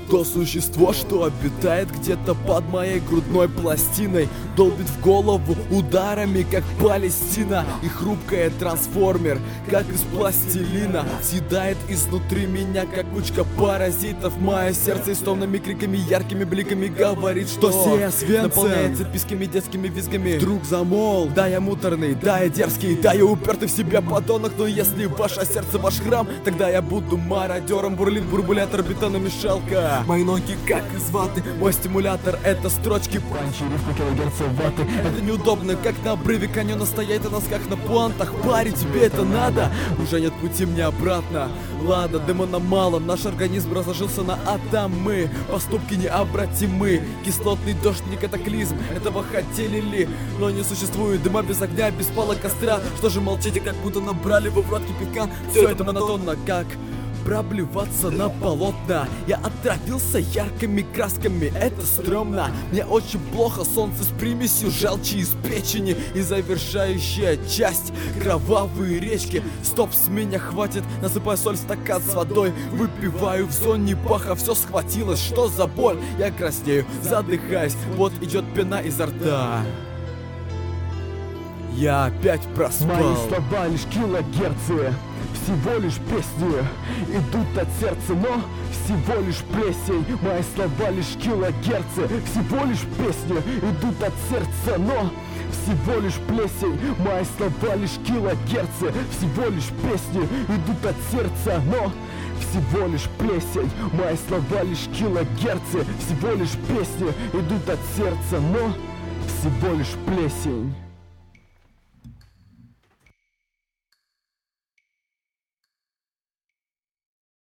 То существо, что обитает где-то под моей грудной пластиной, долбит в голову ударами, как Палестина. И хрупкая трансформер, как из пластилина, съедает изнутри меня, как кучка паразитов. Мое сердце истомными криками, яркими бликами говорит, что сея свинцем наполняется писками, детскими визгами. Вдруг замолк. Да, я муторный, да, я дерзкий, да, я упертый в себя подонок. Но если ваше сердце ваш храм, тогда я буду мародером. Бурлит бурбулятор, бетономешалка. Мои ноги как из ваты, мой стимулятор — это строчки панчи, рифмы, килогерца ваты. Это неудобно, как на обрыве каньона стоять на носках на пуантах. Парень, тебе это надо? Уже нет пути мне обратно. Ладно, дымона мало, наш организм разложился на атомы. Поступки необратимы, кислотный дождь не катаклизм. Этого хотели ли? Но не существует дыма без огня, без пала костра. Что же молчите, как будто набрали вы в рот кипятка? Все это монотонно, как проблеваться на полотна. Я отравился яркими красками, это стрёмно. Мне очень плохо, солнце с примесью желчи из печени. И завершающая часть — кровавые речки. Стоп, с меня хватит, насыпаю соль в стакан с водой. Выпиваю в зоне паха, все схватилось, что за боль? Я краснею, задыхаюсь, вот идет пена изо рта. Я опять проспал. Мои слова лишь килогерцы, всего лишь песни идут от сердца, но всего лишь плесень. Мои слова лишь килогерцы, всего лишь песни идут от сердца, но всего лишь плесень. Мои слова лишь килогерцы, всего лишь песни идут от сердца, но всего лишь плесень. Мои слова лишь килогерцы, всего лишь песни идут от сердца, но всего лишь плесень.